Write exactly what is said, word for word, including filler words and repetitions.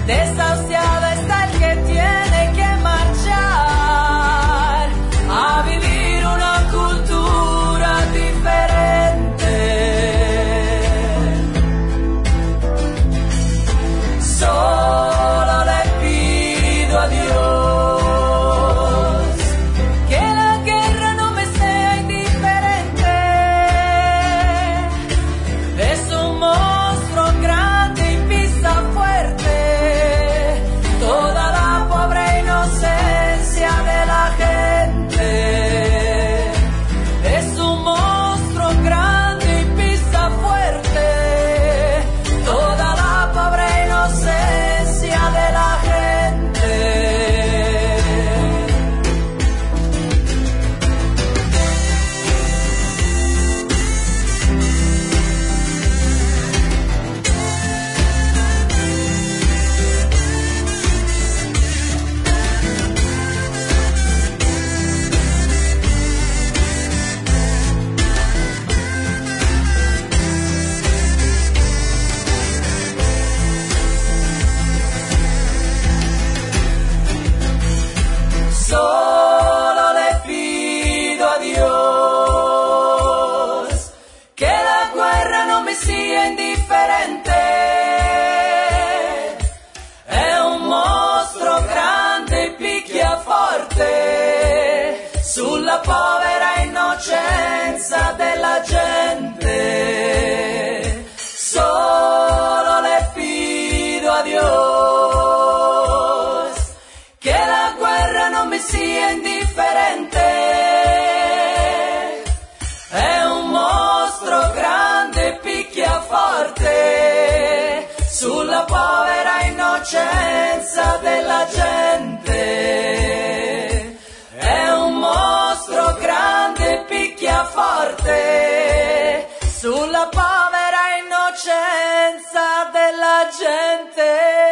desahuciado está el que tiene que marchar a vivir una cultura diferente. Solo le pido a Dios que la guerra no me sea indiferente. Es un monstruo grande y pisa fuerte toda la pobre inocencia de la gente. Es un monstruo grande y pisa fuerte toda la pobre inocencia de la gente. Solo le pido a Dios que la guerra no me sia indifferente. È un mostro grande e picchia forte sulla povera innocenza della gente. Solo le pido a Dios che la guerra non mi sia indifferente. È un mostro grande e picchia forte sulla povera innocenza della gente. È un mostro grande e picchia forte sulla povera innocenza della gente.